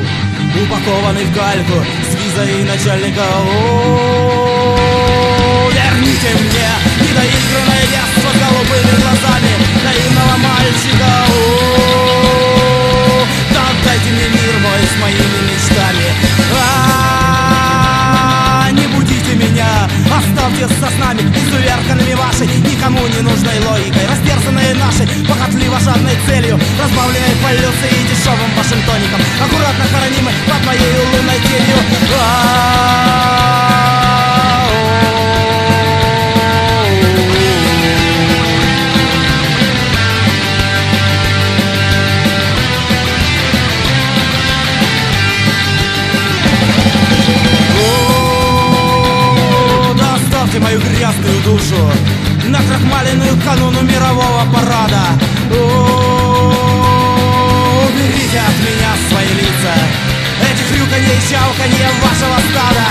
упакованный в кальку с визой начальника. Верните мне недоигранное детство с голубыми глазами наивного мальчика. Да отдайте мне мир мой с моими мечтами. Не будите меня, оставьте со снами, изуверканными вашей никому не нужной логикой, растерзанной нашей похотливо жадной целью, разбавленной полюцией и дешевым вашим тоником, аккуратно хоронимы под моей лунной тенью. Мою грязную душу, накрахмаленную кануну мирового парада. Уберите от меня свои лица, эти хрюканье и чавканье вашего стада.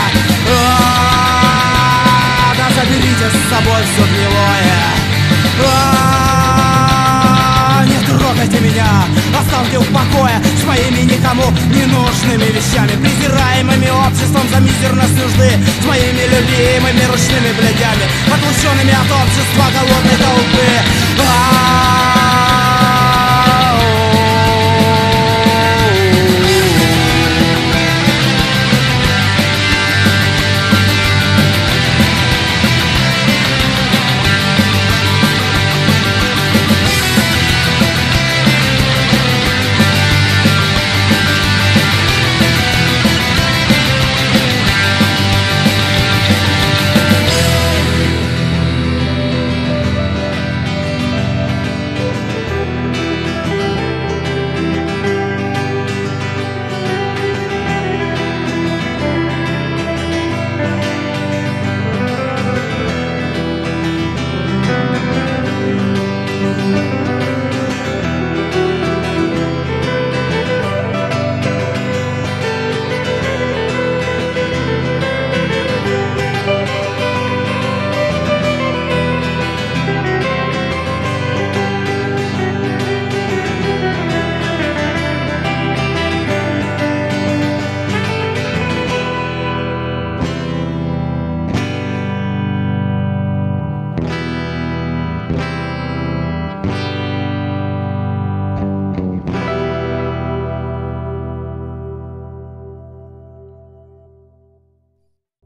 Да заберите с собой все гнилое. Не трогайте меня, оставьте в покое с моими никому не нужными вещами, презираемыми обществом за мизерность нужды, с моими любимыми ручными блядями, отлученными от общества голодной толпы.